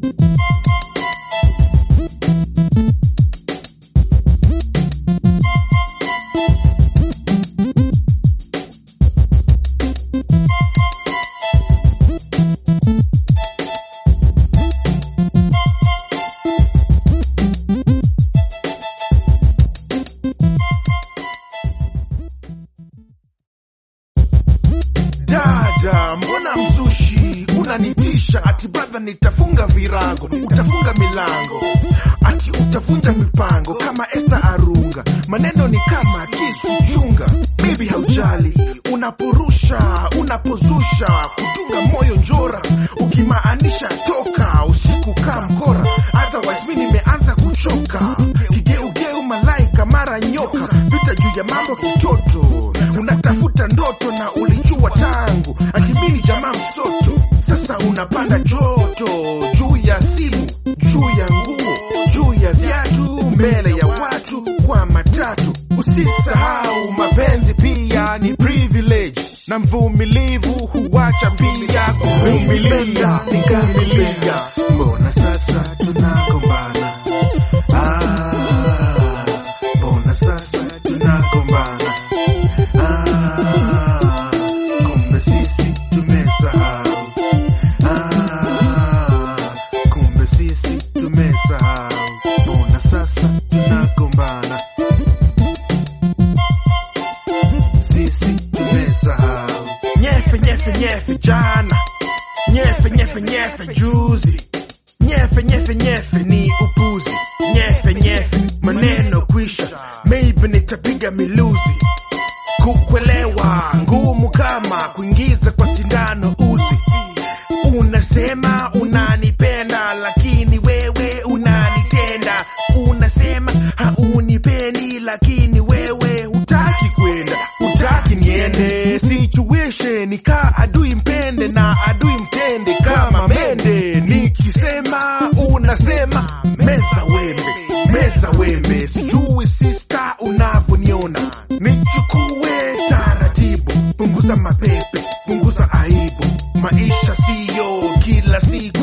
Dada, mbona mzushi unanitisha? Ati brother nitafunga virago, utafunga milango, ati utavunja mipango kama Esther Arunga. Maneno ni kama kisu chunga, baby haujali unapurusha, unapozusha kutunga moyo njora, ukimaanisha toka usiku kama mkora. Otherwise mimi nimeanza kuchoka, kigeugeu malaika mara nyoka, vita juu ya mambo kitoto, unatafuta ndoto na ulijua tangu ati mimi jamaa msoto. Sasa unapanda joto juu ya simu, juu ya nguo, juu ya viatu, mbele ya watu kwa matatu. Usisahau mapenzi pia ni privilege, na mvumilivu huwacha pia kuvumilia. Nikavumilia, mbona sasa tunagombana? Mbona sasa tunagombana? Kumbe sisi tumesahau. Kumbe sisi tumesahau. Mbona sasa tunagombana? Sisi tumesahau. Nyefe nyefe nyefe jana, nyefe nyefe nyefe juzi, nyefe nyefe nyefe ni upuzi, nyefe nyefe maneno kwisha, maybe nitapiga miluzi. Kukuelewa ngumu kama kuingiza kwa sindano uzi. Unasema unanipenda lakini wewe unanitenda, unasema haunipendi lakini wewe hutaki kwenda, hutaki niende. Situation nika adui mpende na adui mtende kama mende. Nikisema unasema meza wembe, meza wembe. Sijui sister unavyoniona, nichukue taratibu, punguza mapepe, punguza aibu. Maisha siyo kila siku